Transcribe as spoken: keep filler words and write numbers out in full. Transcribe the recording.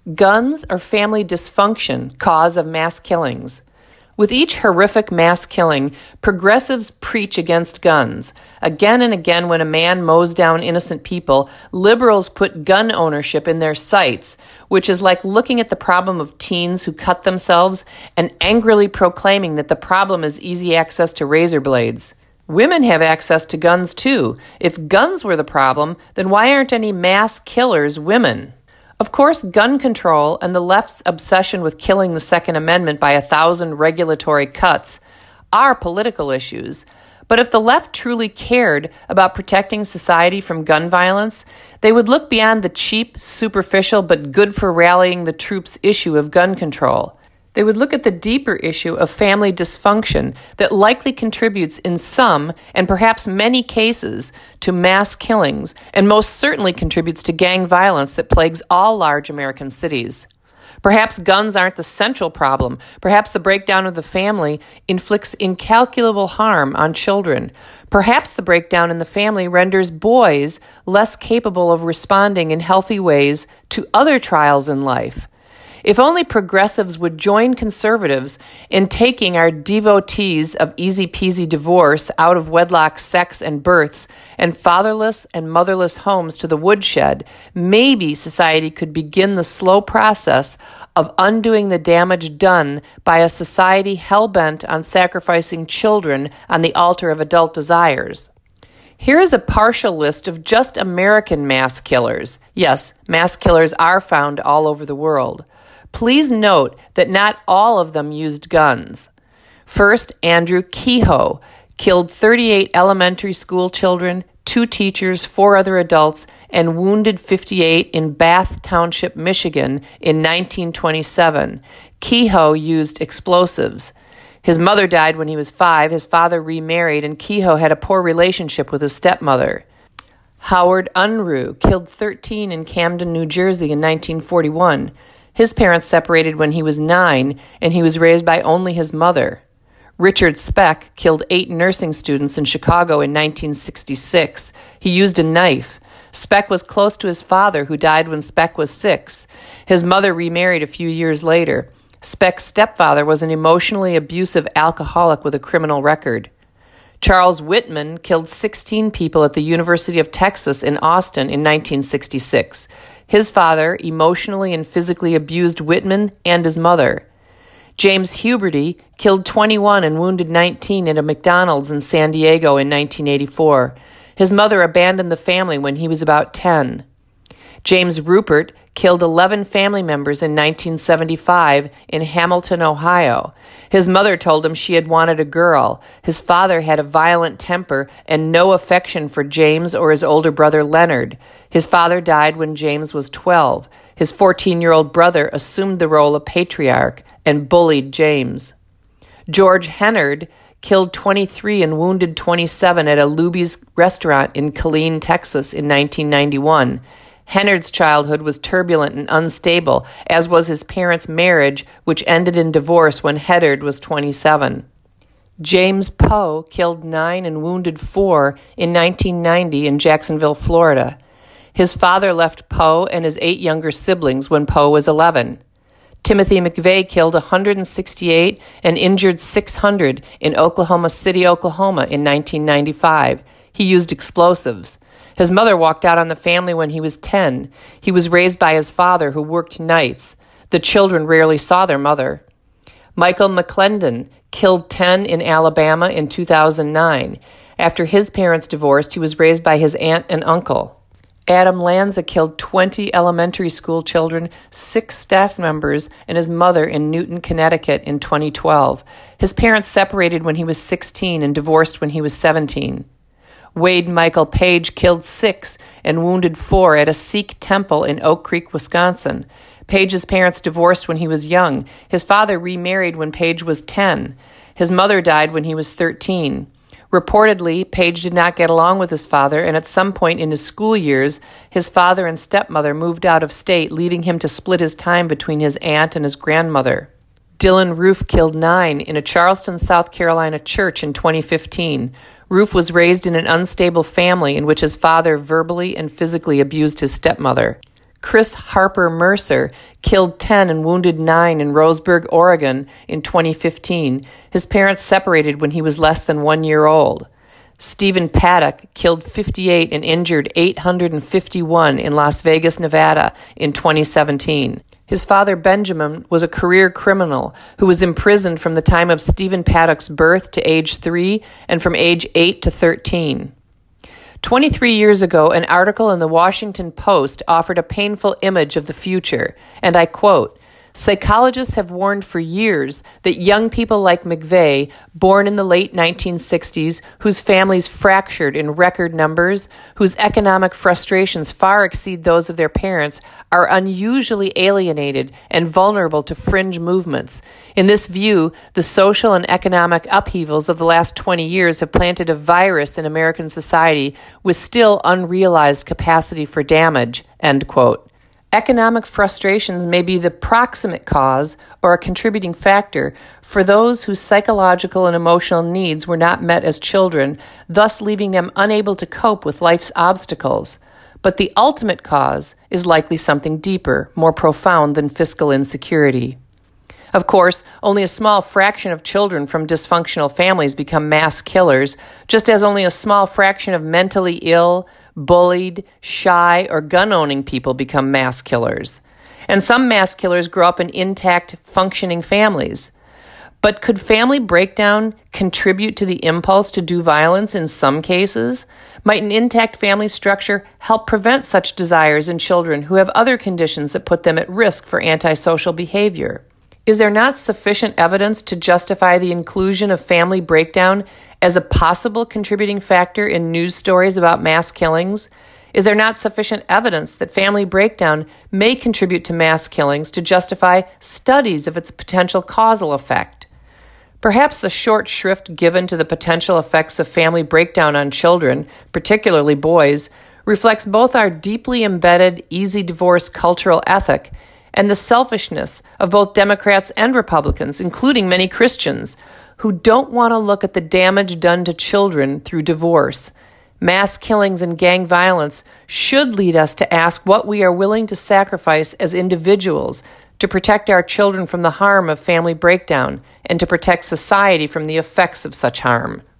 Guns or family dysfunction, cause of mass killings. With each horrific mass killing, progressives preach against guns. Again and again, when a man mows down innocent people, liberals put gun ownership in their sights, which is like looking at the problem of teens who cut themselves and angrily proclaiming that the problem is easy access to razor blades. Women have access to guns too. If guns were the problem, then why aren't any mass killers women? Of course, gun control and the left's obsession with killing the Second Amendment by a thousand regulatory cuts are political issues. But if the left truly cared about protecting society from gun violence, they would look beyond the cheap, superficial, but good for rallying the troops issue of gun control. They would look at the deeper issue of family dysfunction that likely contributes in some, and perhaps many cases, to mass killings, and most certainly contributes to gang violence that plagues all large American cities. Perhaps guns aren't the central problem. Perhaps the breakdown of the family inflicts incalculable harm on children. Perhaps the breakdown in the family renders boys less capable of responding in healthy ways to other trials in life. If only progressives would join conservatives in taking our devotees of easy-peasy divorce, out-of-wedlock sex and births, and fatherless and motherless homes to the woodshed, maybe society could begin the slow process of undoing the damage done by a society hell-bent on sacrificing children on the altar of adult desires. Here is a partial list of just American mass killers. Yes, mass killers are found all over the world. Please note that not all of them used guns. First, Andrew Kehoe killed thirty-eight elementary school children, two teachers, four other adults, and wounded fifty-eight in Bath Township, Michigan in nineteen twenty-seven. Kehoe used explosives. His mother died when he was five, his father remarried, and Kehoe had a poor relationship with his stepmother. Howard Unruh killed thirteen in Camden, New Jersey in nineteen forty-one. His parents separated when he was nine, and he was raised by only his mother. Richard Speck killed eight nursing students in Chicago in nineteen sixty-six. He used a knife. Speck was close to his father, who died when Speck was six. His mother remarried a few years later. Speck's stepfather was an emotionally abusive alcoholic with a criminal record. Charles Whitman killed sixteen people at the University of Texas in Austin in nineteen sixty-six. His father emotionally and physically abused Whitman and his mother. James Huberty killed twenty-one and wounded nineteen at a McDonald's in San Diego in nineteen eighty-four. His mother abandoned the family when he was about ten. James Rupert killed eleven family members in nineteen seventy-five in Hamilton, Ohio. His mother told him she had wanted a girl. His father had a violent temper and no affection for James or his older brother Leonard. His father died when James was twelve. His fourteen-year-old brother assumed the role of patriarch and bullied James. George Hennard killed twenty-three and wounded twenty-seven at a Luby's restaurant in Killeen, Texas in nineteen ninety-one. Hennard's childhood was turbulent and unstable, as was his parents' marriage, which ended in divorce when Hennard was twenty-seven. James Poe killed nine and wounded four in nineteen ninety in Jacksonville, Florida. His father left Poe and his eight younger siblings when Poe was eleven. Timothy McVeigh killed one hundred sixty-eight and injured six hundred in Oklahoma City, Oklahoma in nineteen ninety-five. He used explosives. His mother walked out on the family when he was ten. He was raised by his father, who worked nights. The children rarely saw their mother. Michael McClendon killed ten in Alabama in two thousand nine. After his parents divorced, he was raised by his aunt and uncle. Adam Lanza killed twenty elementary school children, six staff members, and his mother in Newton, Connecticut in twenty twelve. His parents separated when he was sixteen and divorced when he was seventeen. Wade Michael Page killed six and wounded four at a Sikh temple in Oak Creek, Wisconsin. Page's parents divorced when he was young. His father remarried when Page was ten. His mother died when he was thirteen. Reportedly, Page did not get along with his father, and at some point in his school years, his father and stepmother moved out of state, leaving him to split his time between his aunt and his grandmother. Dylan Roof killed nine in a Charleston, South Carolina church in twenty fifteen. Roof was raised in an unstable family in which his father verbally and physically abused his stepmother. Chris Harper Mercer killed ten and wounded nine in Roseburg, Oregon in twenty fifteen. His parents separated when he was less than one year old. Stephen Paddock killed fifty-eight and injured eight hundred fifty-one in Las Vegas, Nevada in twenty seventeen. His father, Benjamin, was a career criminal who was imprisoned from the time of Stephen Paddock's birth to age three and from age eight to thirteen. twenty-three years ago, an article in the Washington Post offered a painful image of the future, and I quote, "Psychologists have warned for years that young people like McVeigh, born in the late nineteen sixties, whose families fractured in record numbers, whose economic frustrations far exceed those of their parents, are unusually alienated and vulnerable to fringe movements. In this view, the social and economic upheavals of the last twenty years have planted a virus in American society with still unrealized capacity for damage," end quote. Economic frustrations may be the proximate cause or a contributing factor for those whose psychological and emotional needs were not met as children, thus leaving them unable to cope with life's obstacles. But the ultimate cause is likely something deeper, more profound than fiscal insecurity. Of course, only a small fraction of children from dysfunctional families become mass killers, just as only a small fraction of mentally ill, bullied, shy, or gun-owning people become mass killers. And some mass killers grow up in intact, functioning families. But could family breakdown contribute to the impulse to do violence in some cases? Might an intact family structure help prevent such desires in children who have other conditions that put them at risk for antisocial behavior? Is there not sufficient evidence to justify the inclusion of family breakdown as a possible contributing factor in news stories about mass killings? Is there not sufficient evidence that family breakdown may contribute to mass killings to justify studies of its potential causal effect? Perhaps the short shrift given to the potential effects of family breakdown on children, particularly boys, reflects both our deeply embedded easy divorce cultural ethic and the selfishness of both Democrats and Republicans, including many Christians, who don't want to look at the damage done to children through divorce. Mass killings and gang violence should lead us to ask what we are willing to sacrifice as individuals to protect our children from the harm of family breakdown and to protect society from the effects of such harm.